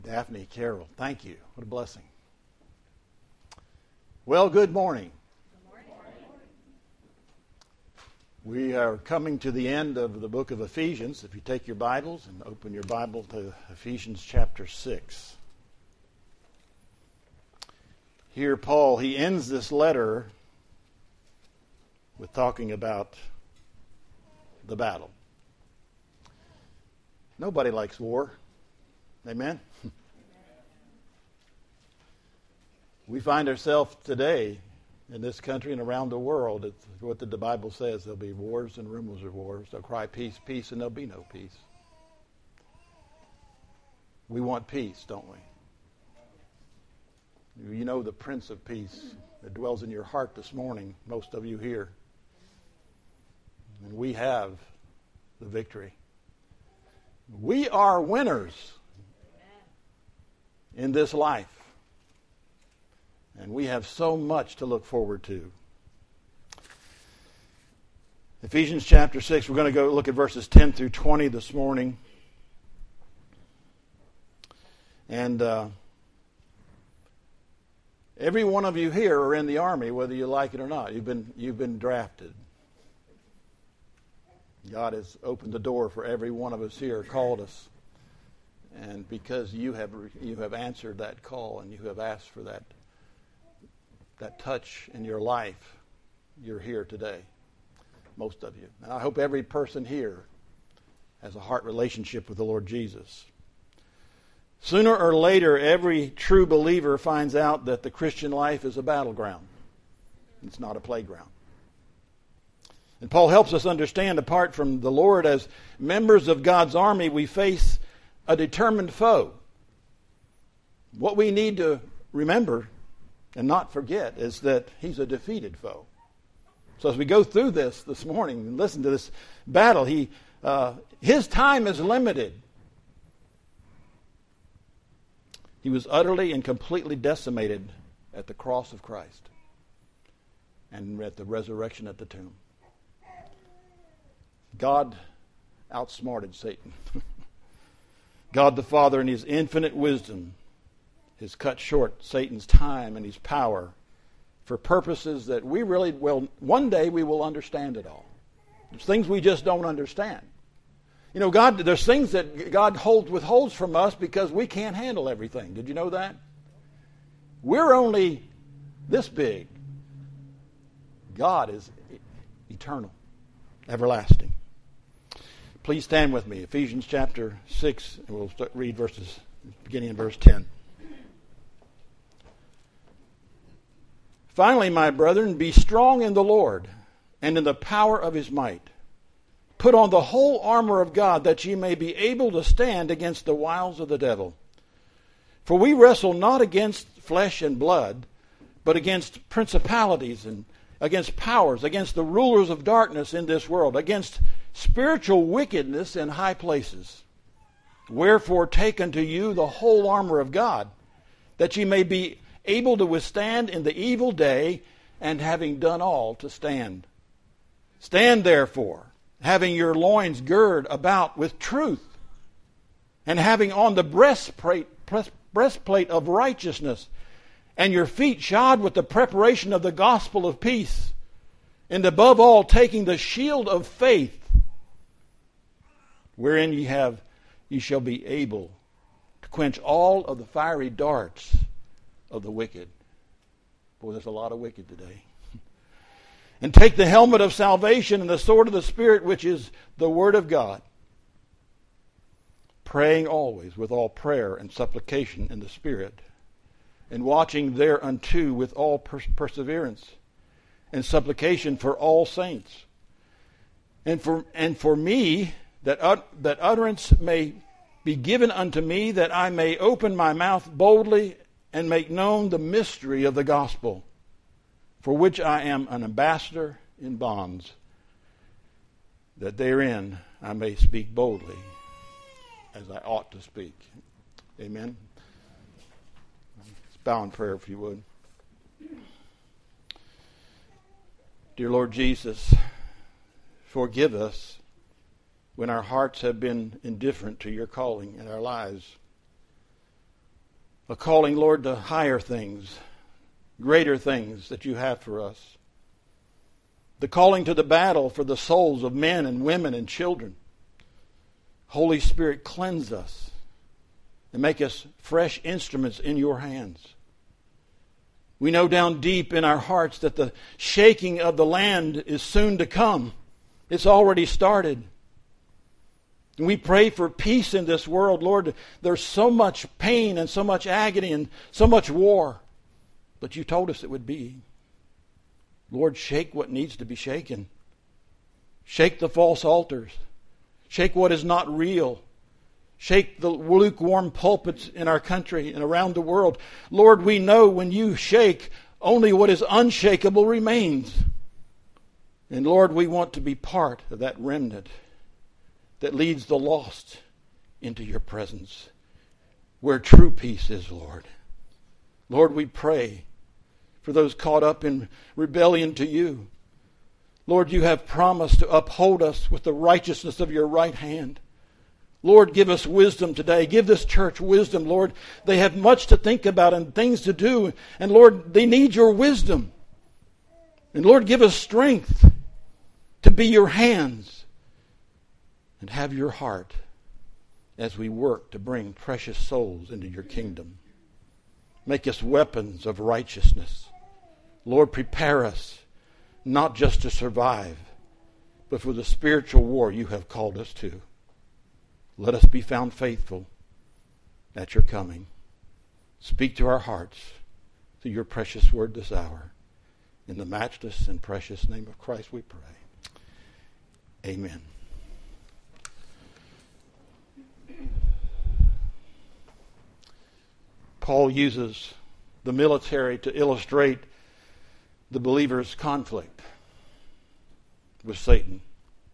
Daphne, Carol, thank you. What a blessing. Well, good morning. Good morning. We are coming to the end of the book of Ephesians. If you take your Bibles and open your Bible to Ephesians chapter 6. Here Paul, he ends this letter with talking about the battle. Nobody likes war. Amen? We find ourselves today in this country and around the world. It's what the Bible says. There'll be wars and rumors of wars. They'll cry peace, peace, and there'll be no peace. We want peace, don't we? You know the Prince of Peace that dwells in your heart this morning, most of you here. And we have the victory. We are winners in this life. And we have so much to look forward to. Ephesians chapter 6, we're going to go look at verses 10 through 20 this morning. And every one of you here are in the Army, whether you like it or not. You've been drafted. God has opened the door for every one of us here, called us. And because you have answered that call and you have asked for that touch in your life, you're here today. Most of you. And I hope every person here has a heart relationship with the Lord Jesus. Sooner or later, every true believer finds out that the Christian life is a battleground. It's not a playground. And Paul helps us understand, apart from the Lord, as members of God's army, we face a determined foe. What we need to remember and not forget is that he's a defeated foe. So as we go through this morning and listen to this battle, his time is limited. He was utterly and completely decimated at the cross of Christ and at the resurrection at the tomb. God outsmarted Satan. God the Father, in his infinite wisdom, has cut short Satan's time and his power for purposes that we really will, one day we will understand it all. There's things we just don't understand. You know, there's things that God withholds from us because we can't handle everything. Did you know that? We're only this big. God is eternal, everlasting. Please stand with me. Ephesians chapter 6, and we'll read verses beginning in verse 10. Finally, my brethren, be strong in the Lord and in the power of his might. Put on the whole armor of God, that ye may be able to stand against the wiles of the devil. For we wrestle not against flesh and blood, but against principalities and against powers, against the rulers of darkness in this world, against spiritual wickedness in high places. Wherefore take unto you the whole armor of God, that ye may be able to withstand in the evil day, and having done all, to stand. Stand therefore, having your loins girded about with truth, and having on the breastplate of righteousness, and your feet shod with the preparation of the gospel of peace, and above all taking the shield of faith, wherein ye shall be able to quench all of the fiery darts of the wicked. Boy, there's a lot of wicked today. And take the helmet of salvation and the sword of the Spirit, which is the Word of God, praying always with all prayer and supplication in the Spirit, and watching thereunto with all perseverance and supplication for all saints. And for me, that utterance may be given unto me, that I may open my mouth boldly and make known the mystery of the gospel, for which I am an ambassador in bonds, that therein I may speak boldly as I ought to speak. Amen. Let's bow in prayer, if you would. Dear Lord Jesus, forgive us when our hearts have been indifferent to your calling in our lives. A calling, Lord, to higher things, greater things that you have for us. The calling to the battle for the souls of men and women and children. Holy Spirit, cleanse us and make us fresh instruments in your hands. We know down deep in our hearts that the shaking of the land is soon to come. It's already started. And we pray for peace in this world. Lord, there's so much pain and so much agony and so much war. But you told us it would be. Lord, shake what needs to be shaken. Shake the false altars. Shake what is not real. Shake the lukewarm pulpits in our country and around the world. Lord, we know when you shake, only what is unshakable remains. And Lord, we want to be part of that remnant that leads the lost into your presence, where true peace is, Lord. Lord, we pray for those caught up in rebellion to you. Lord, you have promised to uphold us with the righteousness of your right hand. Lord, give us wisdom today. Give this church wisdom, Lord. They have much to think about and things to do. And Lord, they need your wisdom. And Lord, give us strength to be your hands and have your heart as we work to bring precious souls into your kingdom. Make us weapons of righteousness. Lord, prepare us not just to survive, but for the spiritual war you have called us to. Let us be found faithful at your coming. Speak to our hearts through your precious word this hour. In the matchless and precious name of Christ we pray. Amen. Paul uses the military to illustrate the believer's conflict with Satan.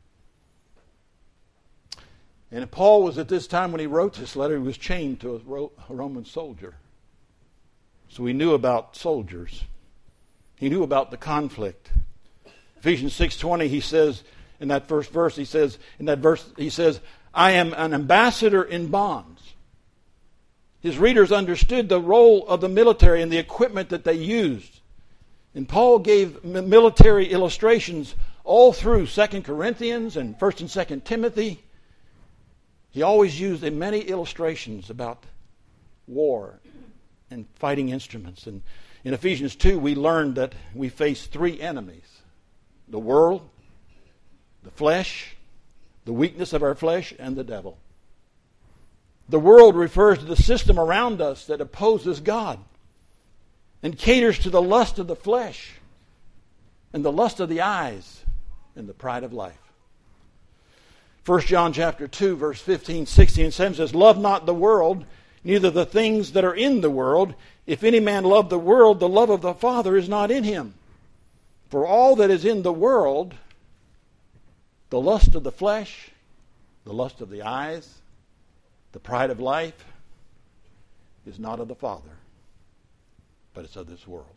And Paul was at this time when he wrote this letter, he was chained to a Roman soldier. So he knew about soldiers. He knew about the conflict. Ephesians 6:20, he says in that first verse, he says, I am an ambassador in bonds. His readers understood the role of the military and the equipment that they used. And Paul gave military illustrations all through 2 Corinthians and 1 and 2 Timothy. He always used many illustrations about war and fighting instruments. And in Ephesians 2, we learned that we face three enemies: the world, the flesh, the weakness of our flesh, and the devil. The world refers to the system around us that opposes God and caters to the lust of the flesh and the lust of the eyes and the pride of life. 1 John chapter 2, verse 15, 16, and 17 says, Love not the world, neither the things that are in the world. If any man love the world, the love of the Father is not in him. For all that is in the world, the lust of the flesh, the lust of the eyes, the pride of life, is not of the Father, but it's of this world.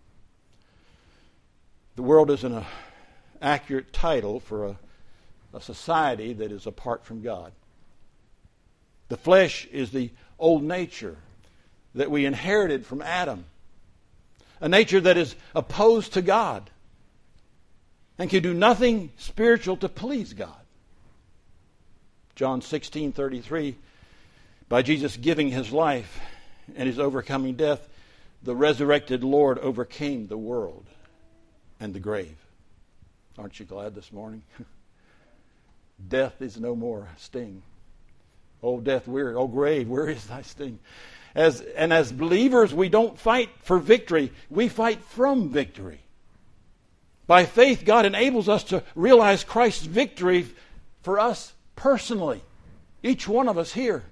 The world is an accurate title for a society that is apart from God. The flesh is the old nature that we inherited from Adam, a nature that is opposed to God and can do nothing spiritual to please God. John 16:33, by Jesus giving his life and his overcoming death, the resurrected Lord overcame the world and the grave. Aren't you glad this morning? Death is no more sting. O death, O grave, where is thy sting? As believers, we don't fight for victory. We fight from victory. By faith, God enables us to realize Christ's victory for us personally. Each one of us here.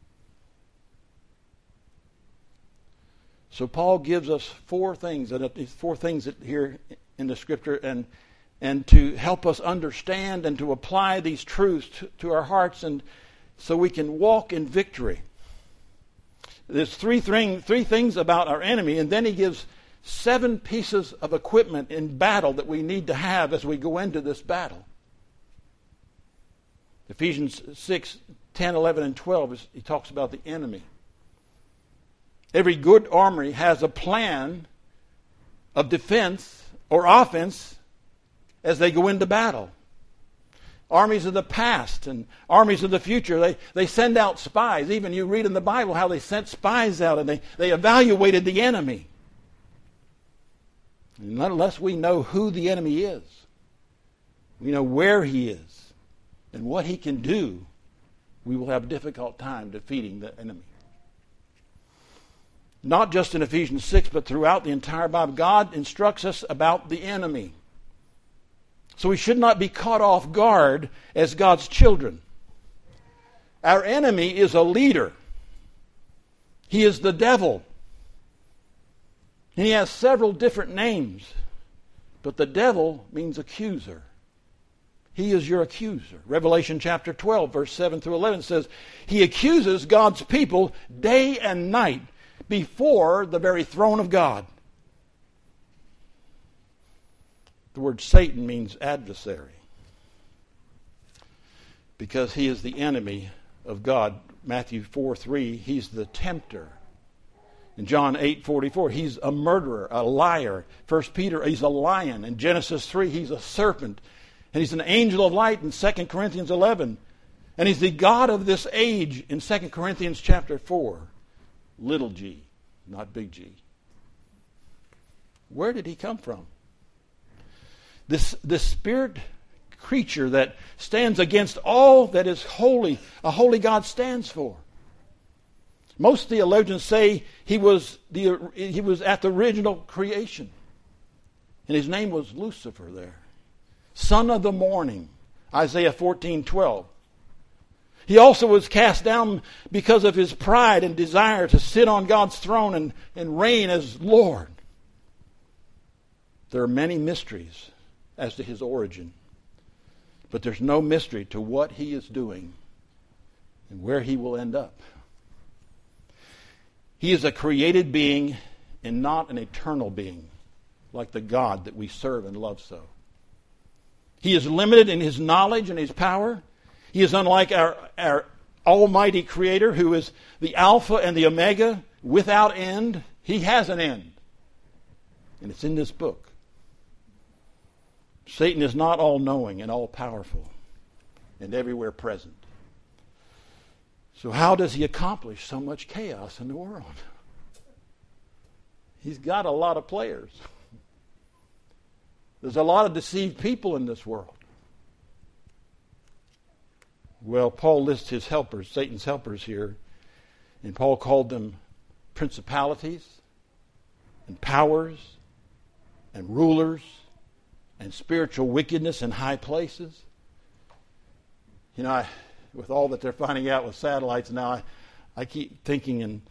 So Paul gives us four things here in the Scripture, and to help us understand and to apply these truths to our hearts, and so we can walk in victory. There's three things about our enemy, and then he gives 7 pieces of equipment in battle that we need to have as we go into this battle. Ephesians 6, 10, 11, and 12, he talks about the enemy. Every good army has a plan of defense or offense as they go into battle. Armies of the past and armies of the future, they send out spies. Even you read in the Bible how they sent spies out and they evaluated the enemy. And unless we know who the enemy is, we know where he is and what he can do, we will have a difficult time defeating the enemy. Not just in Ephesians 6, but throughout the entire Bible, God instructs us about the enemy. So we should not be caught off guard as God's children. Our enemy is a leader. He is the devil. And he has several different names. But the devil means accuser. He is your accuser. Revelation chapter 12, verse 7 through 11 says, he accuses God's people day and night before the very throne of God. The word Satan means adversary, because he is the enemy of God. Matthew 4:3, he's the tempter. In John 8:44, he's a murderer, a liar. 1 Peter, he's a lion. In Genesis 3, he's a serpent. And he's an angel of light in 2 Corinthians 11. And he's the God of this age in 2 Corinthians chapter 4. Little g, not big G. Where did he come from? This spirit creature that stands against all that is holy, a holy God stands for. Most theologians say he was at the original creation. And his name was Lucifer there. Son of the morning, Isaiah 14:12. He also was cast down because of his pride and desire to sit on God's throne and reign as Lord. There are many mysteries as to his origin, but there's no mystery to what he is doing and where he will end up. He is a created being and not an eternal being, like the God that we serve and love so. He is limited in his knowledge and his power. He is unlike our almighty creator, who is the Alpha and the Omega, without end. He has an end. And it's in this book. Satan is not all-knowing and all-powerful and everywhere present. So how does he accomplish so much chaos in the world? He's got a lot of players. There's a lot of deceived people in this world. Well, Paul lists his helpers, Satan's helpers here, and Paul called them principalities and powers and rulers and spiritual wickedness in high places. You know, with all that they're finding out with satellites now, I keep thinking,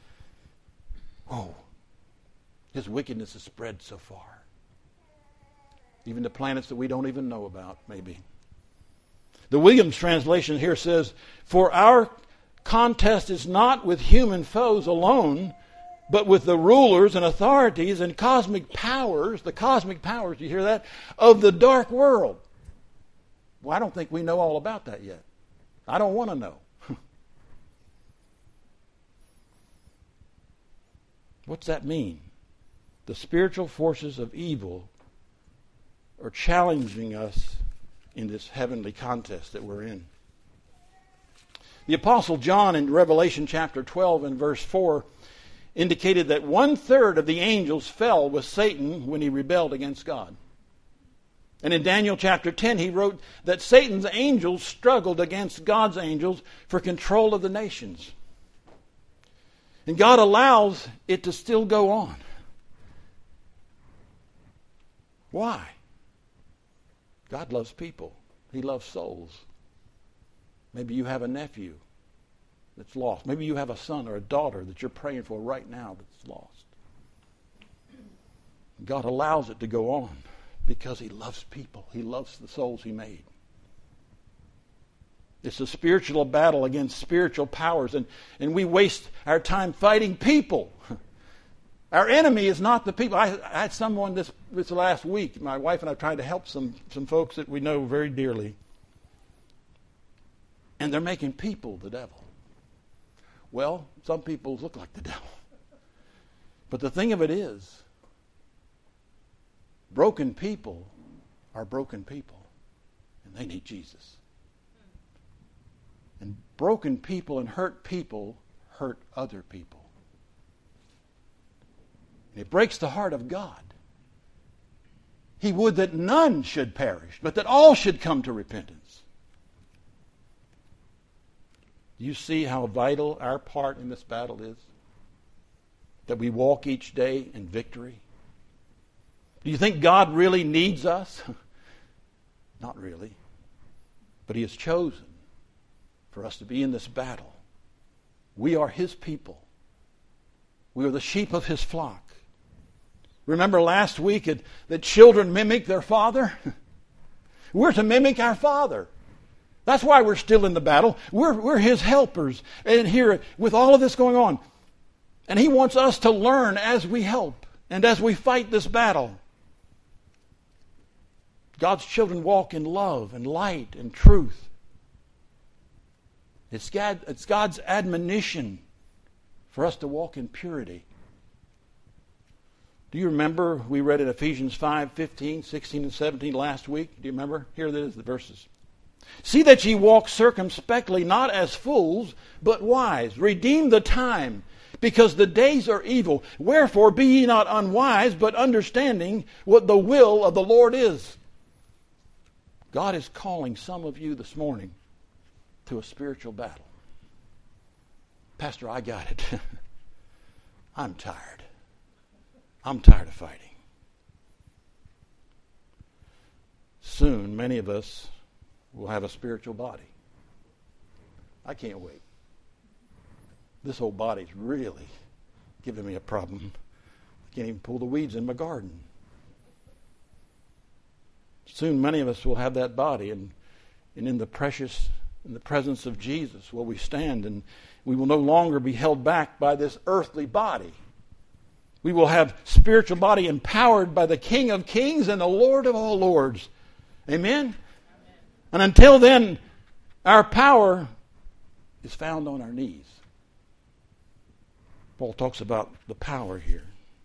his wickedness has spread so far. Even to planets that we don't even know about, maybe. The Williams translation here says, for our contest is not with human foes alone, but with the rulers and authorities and cosmic powers, the cosmic powers, you hear that, of the dark world. Well, I don't think we know all about that yet. I don't want to know. What's that mean? The spiritual forces of evil are challenging us in this heavenly contest that we're in. The Apostle John in Revelation chapter 12 and verse 4 indicated that 1/3 of the angels fell with Satan when he rebelled against God. And in Daniel chapter 10 he wrote that Satan's angels struggled against God's angels for control of the nations. And God allows it to still go on. Why? God loves people. He loves souls. Maybe you have a nephew that's lost. Maybe you have a son or a daughter that you're praying for right now that's lost. God allows it to go on because he loves people. He loves the souls he made. It's a spiritual battle against spiritual powers, and we waste our time fighting people. Our enemy is not the people. I had someone this last week, my wife and I tried to help some folks that we know very dearly. And they're making people the devil. Well, some people look like the devil. But the thing of it is, broken people are broken people, and they need Jesus. And broken people and hurt people hurt other people. And it breaks the heart of God. He would that none should perish, but that all should come to repentance. Do you see how vital our part in this battle is? That we walk each day in victory? Do you think God really needs us? Not really. But He has chosen for us to be in this battle. We are His people. We are the sheep of His flock. Remember last week that children mimic their father? We're to mimic our Father. That's why we're still in the battle. We're His helpers. And here, with all of this going on, and He wants us to learn as we help and as we fight this battle. God's children walk in love and light and truth. It's God's admonition for us to walk in purity. Do you remember we read in Ephesians 5, 15, 16, and 17 last week? Do you remember? Here it is, the verses. See that ye walk circumspectly, not as fools, but wise. Redeem the time, because the days are evil. Wherefore be ye not unwise, but understanding what the will of the Lord is. God is calling some of you this morning to a spiritual battle. Pastor, I got it. I'm tired. I'm tired of fighting. Soon, many of us will have a spiritual body. I can't wait. This whole body's really giving me a problem. I can't even pull the weeds in my garden. Soon, many of us will have that body, and in the presence of Jesus will we stand, and we will no longer be held back by this earthly body. We will have spiritual body empowered by the King of Kings and the Lord of all Lords. Amen? Amen. And until then, our power is found on our knees. Paul talks about the power here.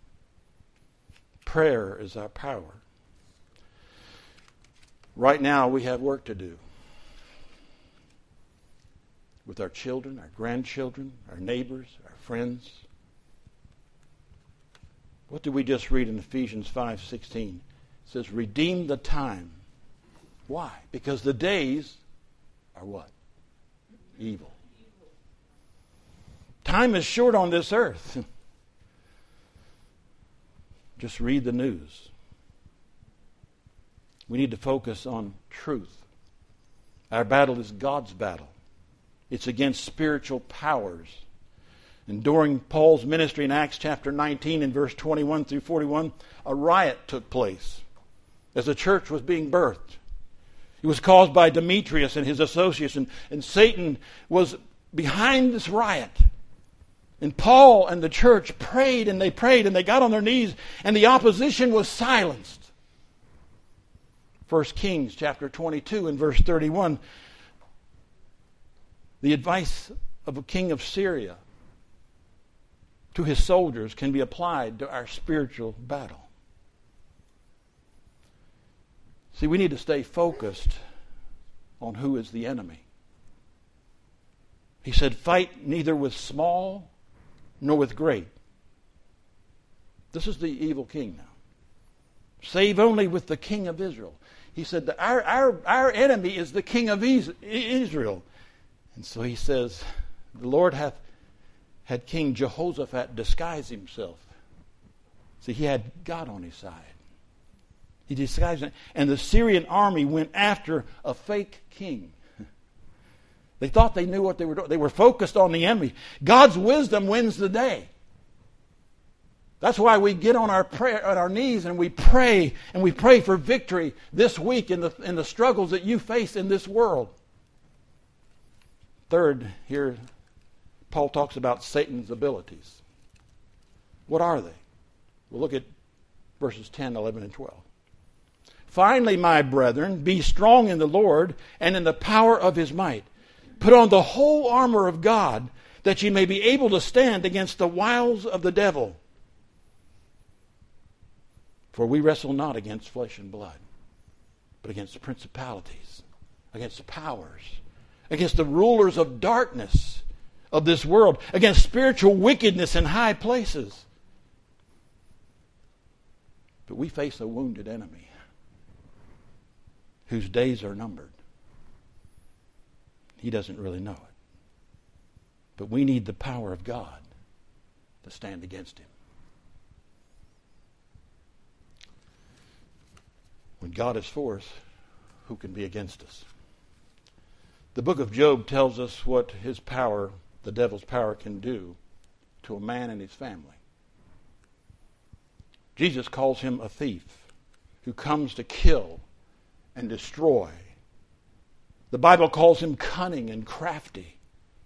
Prayer is our power. Right now, we have work to do with our children, our grandchildren, our neighbors, our friends. What did we just read in Ephesians 5:16? It says, redeem the time. Why? Because the days are what? Evil. Time is short on this earth. Just read the news. We need to focus on truth. Our battle is God's battle. It's against spiritual powers. And during Paul's ministry in Acts chapter 19 and verse 21 through 41, a riot took place as the church was being birthed. It was caused by Demetrius and his associates, and Satan was behind this riot. And Paul and the church prayed and they got on their knees, and the opposition was silenced. 1 Kings chapter 22 and verse 31, the advice of a king of Syria to his soldiers can be applied to our spiritual battle. See, we need to stay focused on who is the enemy. He said, fight neither with small nor with great. This is the evil king now. Save only with the king of Israel. He said that our enemy is the king of Israel. And so he says, the Lord had King Jehoshaphat disguise himself. See, he had God on his side. He disguised it. And the Syrian army went after a fake king. They thought they knew what they were doing. They were focused on the enemy. God's wisdom wins the day. That's why we get on our knees and we pray for victory this week in the struggles that you face in this world. Third, here Paul talks about Satan's abilities. What are they? We'll look at verses 10, 11, and 12. Finally, my brethren, be strong in the Lord and in the power of his might. Put on the whole armor of God, that ye may be able to stand against the wiles of the devil. For we wrestle not against flesh and blood, but against the principalities, against the powers, against the rulers of darkness of this world, against spiritual wickedness in high places. But we face a wounded enemy whose days are numbered. He doesn't really know it. But we need the power of God to stand against him. When God is for us, who can be against us? The book of Job tells us what his power, the devil's power, can do to a man and his family. Jesus calls him a thief who comes to kill and destroy. The Bible calls him cunning and crafty.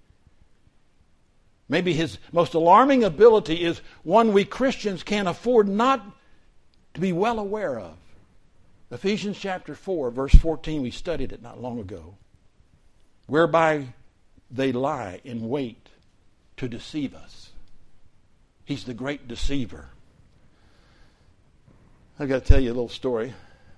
Maybe his most alarming ability is one we Christians can't afford not to be well aware of. Ephesians chapter 4, verse 14, we studied it not long ago. Whereby they lie in wait to deceive us. He's the great deceiver. I've got to tell you a little story.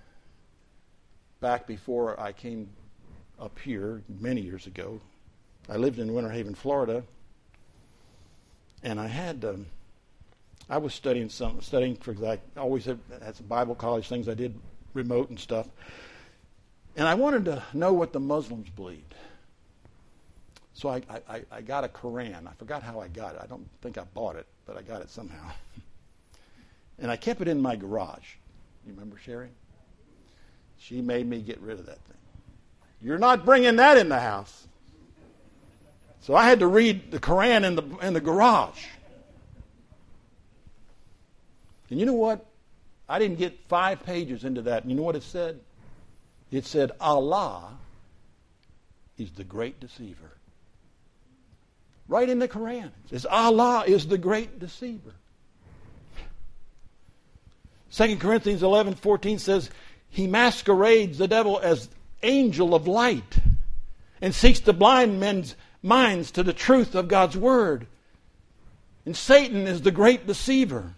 Back before I came up here many years ago, I lived in Winter Haven, Florida, and I was studying because I always had some Bible college things I did remote and stuff, and I wanted to know what the Muslims believed. So I got a Quran. I forgot how I got it. I don't think I bought it, but I got it somehow. And I kept it in my garage. You remember Sherry? She made me get rid of that thing. You're not bringing that in the house. So I had to read the Quran in the garage. And you know what? I didn't get 5 pages into that. And you know what it said? It said, Allah is the great deceiver. Right in the Quran. It says, Allah is the great deceiver. 2 Corinthians 11:14 says, he masquerades, the devil, as angel of light and seeks to blind men's minds to the truth of God's word. And Satan is the great deceiver.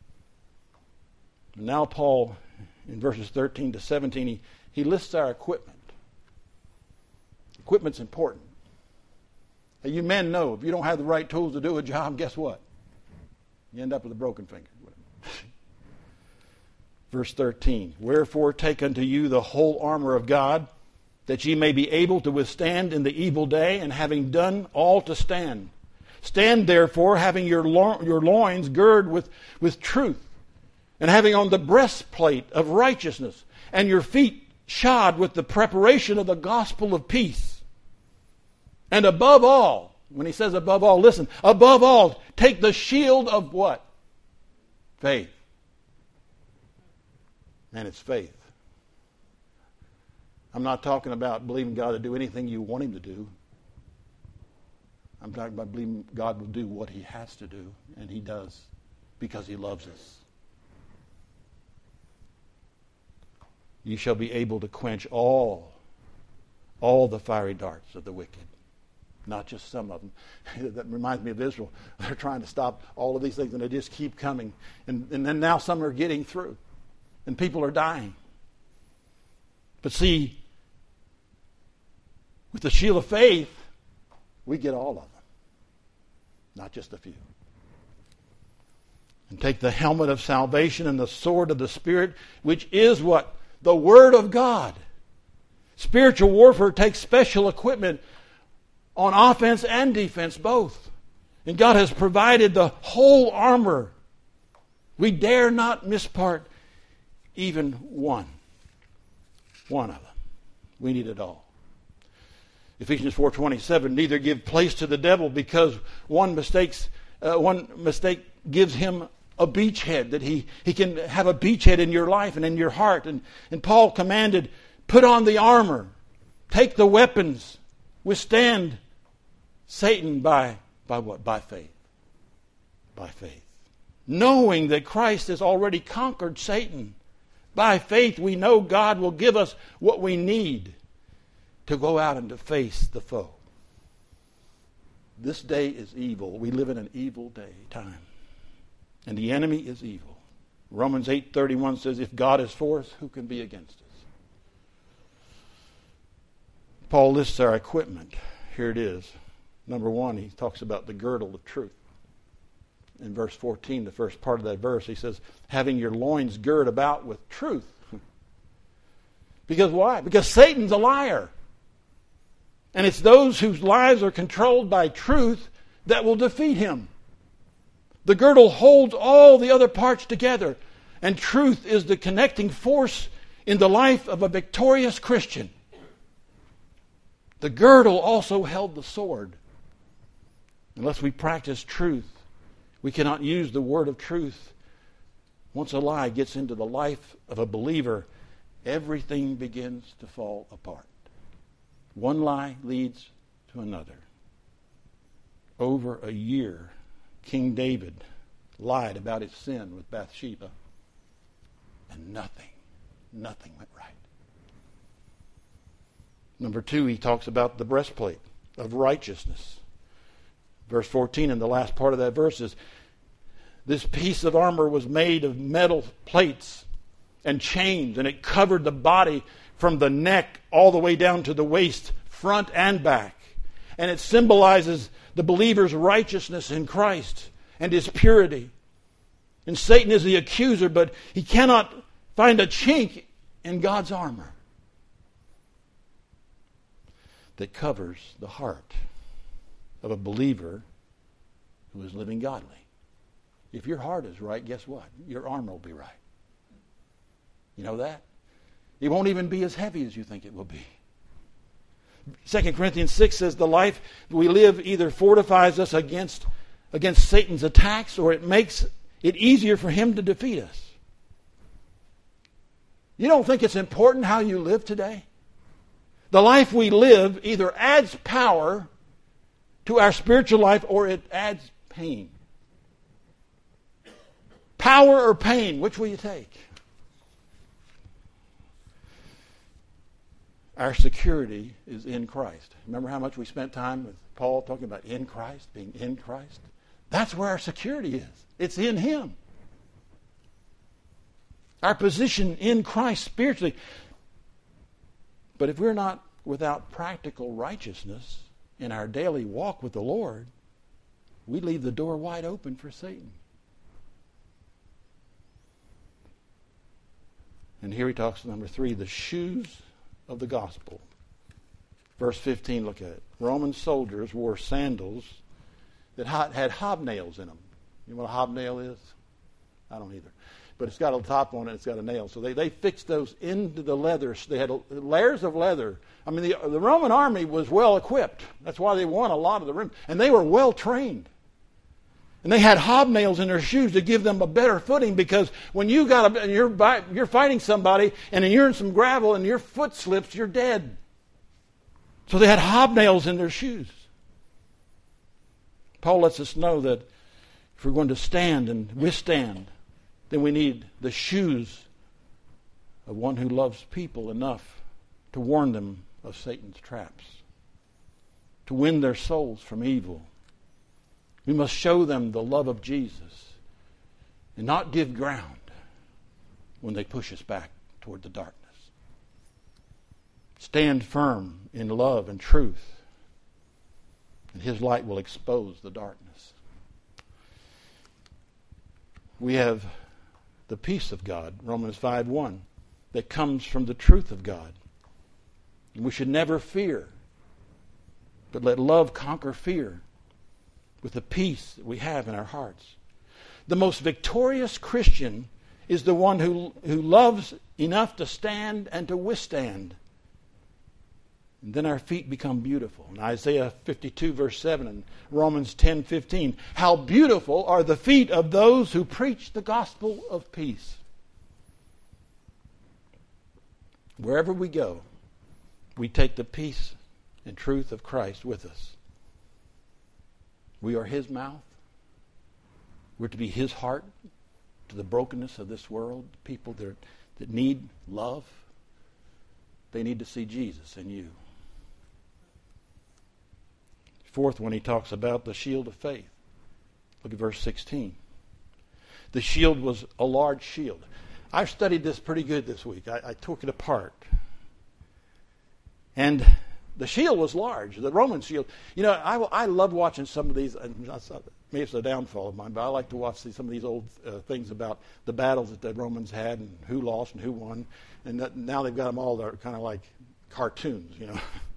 And now Paul, in verses 13 to 17, he lists our equipment. Equipment's important. Now, you men know, if you don't have the right tools to do a job, guess what? You end up with a broken finger. Verse 13, wherefore take unto you the whole armor of God, that ye may be able to withstand in the evil day, and having done all to stand. Stand therefore, having your loins girded with truth, and having on the breastplate of righteousness, and your feet shod with the preparation of the gospel of peace. And above all, when he says above all, listen, above all, take the shield of what? Faith. And it's faith. I'm not talking about believing God to do anything you want him to do. I'm talking about believing God will do what he has to do, and he does, because he loves us. You shall be able to quench all the fiery darts of the wicked. Not just some of them. That reminds me of Israel. They're trying to stop all of these things, and they just keep coming. And then now some are getting through. And people are dying. But see, with the shield of faith, we get all of them. Not just a few. And take the helmet of salvation and the sword of the Spirit, which is what? The Word of God. Spiritual warfare takes special equipment on offense and defense both. And God has provided the whole armor. We dare not miss part, even one of them. We need it all. Ephesians 4:27, neither give place to the devil, because one mistake gives him a beachhead, that he can have a beachhead in your life and in your heart. And Paul commanded, put on the armor, take the weapons, withstand Satan by what? By faith. By faith. Knowing that Christ has already conquered Satan. By faith we know God will give us what we need to go out and to face the foe. This day is evil. We live in an evil day time. And the enemy is evil. Romans 8:31 says, if God is for us, who can be against us? Paul lists our equipment. Here it is. Number 1, he talks about the girdle of truth. In verse 14, the first part of that verse, he says, having your loins girt about with truth. Because why? Because Satan's a liar. And it's those whose lives are controlled by truth that will defeat him. The girdle holds all the other parts together, and truth is the connecting force in the life of a victorious Christian. The girdle also held the sword. Unless we practice truth, we cannot use the word of truth. Once a lie gets into the life of a believer, everything begins to fall apart. One lie leads to another. Over a year, King David lied about his sin with Bathsheba, and nothing went right. Number 2, he talks about the breastplate of righteousness. Verse 14, and the last part of that verse is, this piece of armor was made of metal plates and chains, and it covered the body from the neck all the way down to the waist, front and back. And it symbolizes the believer's righteousness in Christ and his purity. And Satan is the accuser, but he cannot find a chink in God's armor that covers the heart of a believer who is living godly. If your heart is right, guess what? Your armor will be right. You know that? It won't even be as heavy as you think it will be. 2 Corinthians 6 says the life we live either fortifies us against Satan's attacks, or it makes it easier for him to defeat us. You don't think it's important how you live today? The life we live either adds power to our spiritual life or it adds pain. Power or pain, which will you take? Our security is in Christ. Remember how much we spent time with Paul talking about in Christ, being in Christ? That's where our security is. It's in Him. Our position in Christ spiritually. But if we're not without practical righteousness in our daily walk with the Lord, we leave the door wide open for Satan. And here he talks, number 3, the shoes of the gospel. Verse 15, look at it. Roman soldiers wore sandals that had hobnails in them. You know what a hobnail is? I don't either. But it's got a top on it, it's got a nail. So they fixed those into the leather. They had layers of leather. I mean, the Roman army was well equipped. That's why they won a lot of the rim. And they were well trained. And they had hobnails in their shoes to give them a better footing, because when you're fighting somebody and you're in some gravel and your foot slips, you're dead. So they had hobnails in their shoes. Paul lets us know that if we're going to stand and withstand, then we need the shoes of one who loves people enough to warn them of Satan's traps, to win their souls from evil. We must show them the love of Jesus and not give ground when they push us back toward the darkness. Stand firm in love and truth, and His light will expose the darkness. We have the peace of God, Romans 5:1, that comes from the truth of God. And we should never fear, but let love conquer fear with the peace that we have in our hearts. The most victorious Christian is the one who loves enough to stand and to withstand. And then our feet become beautiful. In Isaiah 52 verse 7 and Romans 10:15, how beautiful are the feet of those who preach the gospel of peace. Wherever we go, we take the peace and truth of Christ with us. We are His mouth. We're to be His heart to the brokenness of this world, people that need love. They need to see Jesus in you. Fourth one, he talks about the shield of faith. Look at verse 16. The shield was a large shield. I've studied this pretty good this week. I took it apart. And the shield was large, the Roman shield. You know, I love watching some of these. Maybe it's a downfall of mine, but I like to watch some of these old things about the battles that the Romans had and who lost and who won. And now they've got them all. They're kind of like cartoons, you know.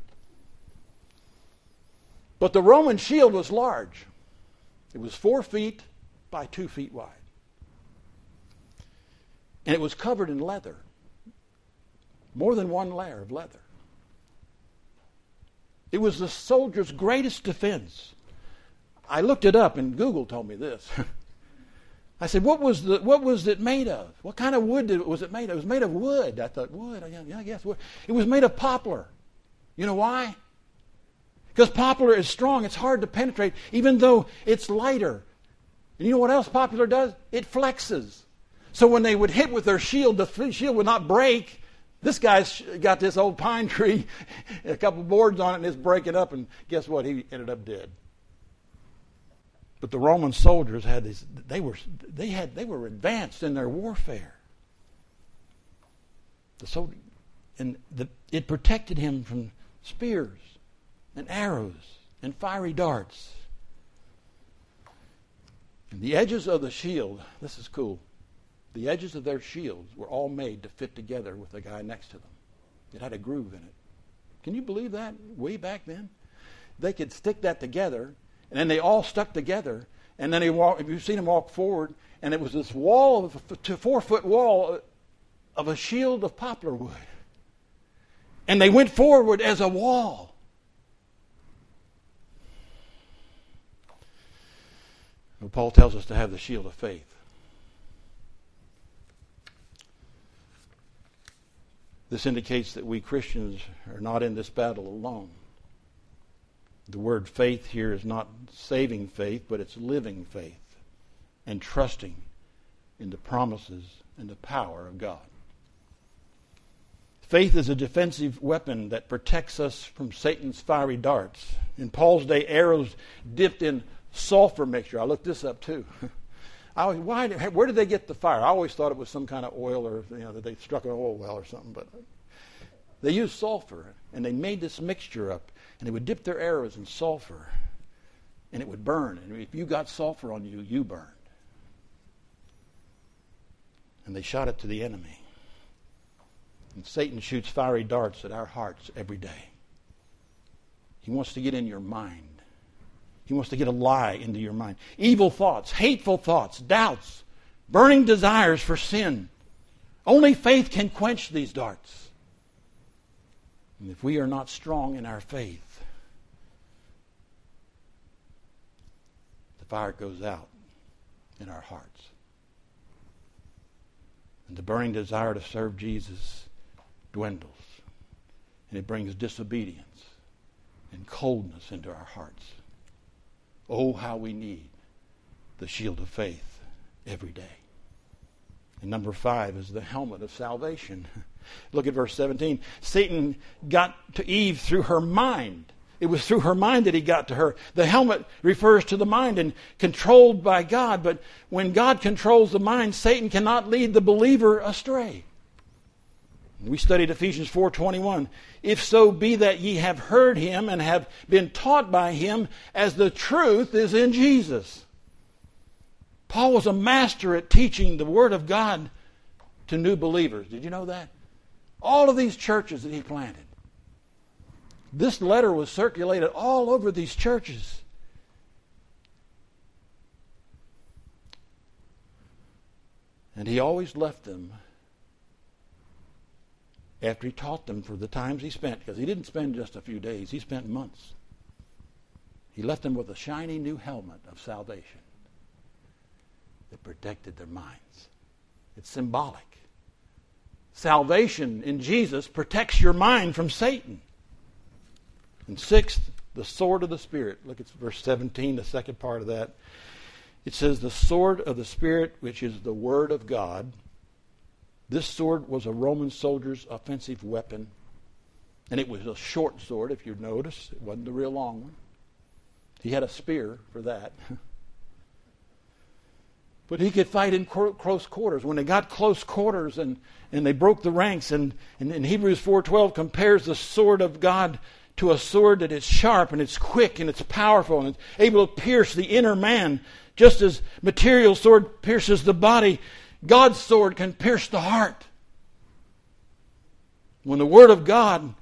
But the Roman shield was large. It was 4 feet by 2 feet wide. And it was covered in leather. More than one layer of leather. It was the soldier's greatest defense. I looked it up, and Google told me this. I said, what was it made of? What kind of wood was it made of? It was made of wood. I thought, wood? Yeah, I guess wood. It was made of poplar. You know why? Because poplar is strong. It's hard to penetrate, even though it's lighter. And you know what else poplar does? It flexes. So when they would hit with their shield, the shield would not break. This guy's got this old pine tree, a couple boards on it, and it's breaking up, and guess what? He ended up dead. But the Roman soldiers had this. They were advanced in their warfare. The soldier, it protected him from spears and arrows and fiery darts. And the edges of the shield. This is cool. The edges of their shields were all made to fit together with the guy next to them. It had a groove in it. Can you believe that? Way back then, they could stick that together, and then they all stuck together. And then if you've seen them walk forward, and it was this wall of a 4-foot wall of a shield of poplar wood, and they went forward as a wall. Well, Paul tells us to have the shield of faith. This indicates that we Christians are not in this battle alone. The word faith here is not saving faith, but it's living faith and trusting in the promises and the power of God. Faith is a defensive weapon that protects us from Satan's fiery darts. In Paul's day, arrows dipped in sulfur mixture. I looked this up too. Where did they get the fire? I always thought it was some kind of oil, or that they struck an oil well or something. But they used sulfur, and they made this mixture up, and they would dip their arrows in sulfur, and it would burn. And if you got sulfur on you, you burned. And they shot it to the enemy. And Satan shoots fiery darts at our hearts every day. He wants to get in your mind. He wants to get a lie into your mind. Evil thoughts, hateful thoughts, doubts, burning desires for sin. Only faith can quench these darts. And if we are not strong in our faith, the fire goes out in our hearts. And the burning desire to serve Jesus dwindles. And it brings disobedience and coldness into our hearts. Oh, how we need the shield of faith every day. And number 5 is the helmet of salvation. Look at verse 17. Satan got to Eve through her mind. It was through her mind that he got to her. The helmet refers to the mind and controlled by God. But when God controls the mind, Satan cannot lead the believer astray. We studied Ephesians 4:21. If so be that ye have heard him and have been taught by him, as the truth is in Jesus. Paul was a master at teaching the Word of God to new believers. Did you know that? All of these churches that he planted. This letter was circulated all over these churches. And he always left them after he taught them for the times he spent, because he didn't spend just a few days, he spent months. He left them with a shiny new helmet of salvation that protected their minds. It's symbolic. Salvation in Jesus protects your mind from Satan. And 6th, the sword of the Spirit. Look at verse 17, the second part of that. It says, the sword of the Spirit, which is the Word of God. This sword was a Roman soldier's offensive weapon. And it was a short sword, if you notice. It wasn't the real long one. He had a spear for that. But he could fight in close quarters. When they got close quarters and they broke the ranks, and Hebrews 4:12 compares the sword of God to a sword that is sharp and it's quick and it's powerful and it's able to pierce the inner man, just as material sword pierces the body. God's sword can pierce the heart. When the Word of God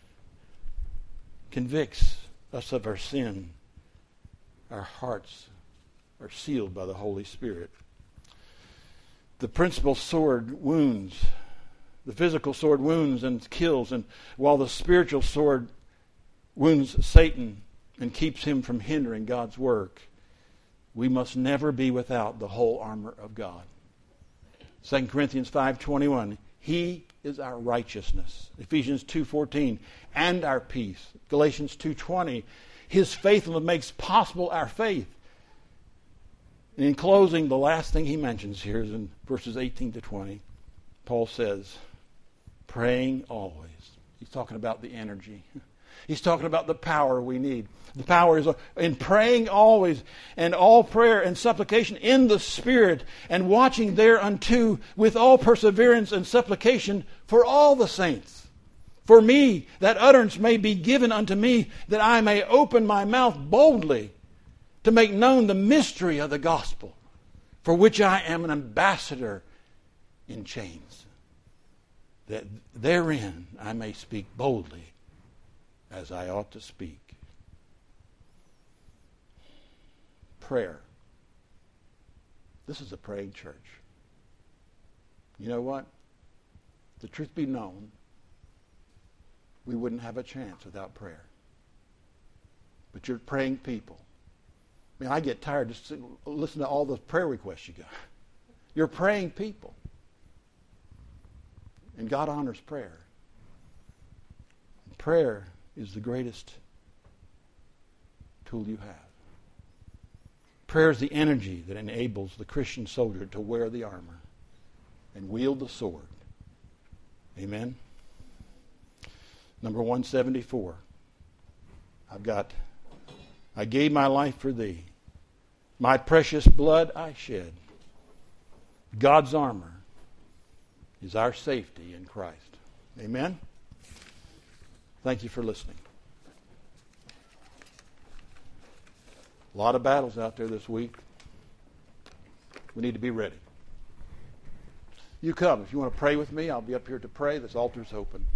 convicts us of our sin, our hearts are sealed by the Holy Spirit. The principal sword wounds. The physical sword wounds and kills, and while the spiritual sword wounds Satan and keeps him from hindering God's work, we must never be without the whole armor of God. 2 Corinthians 5:21, He is our righteousness. Ephesians 2:14, and our peace. Galatians 2:20, His faithfulness makes possible our faith. And in closing, the last thing he mentions here is in verses 18 to 20. Paul says, praying always. He's talking about the energy. He's talking about the power we need. The power is in praying always, and all prayer and supplication in the Spirit, and watching thereunto with all perseverance and supplication for all the saints. For me, that utterance may be given unto me, that I may open my mouth boldly to make known the mystery of the gospel, for which I am an ambassador in chains, that therein I may speak boldly as I ought to speak. Prayer. This is a praying church. You know what? The truth be known, we wouldn't have a chance without prayer. But you're praying people. I mean, I get tired just listening to all the prayer requests you got. You're praying people. And God honors prayer. Prayer is the greatest tool you have. Prayer is the energy that enables the Christian soldier to wear the armor and wield the sword. Amen? Number 174. I gave my life for thee. My precious blood I shed. God's armor is our safety in Christ. Amen? Thank you for listening. A lot of battles out there this week. We need to be ready. You come. If you want to pray with me, I'll be up here to pray. This altar's open.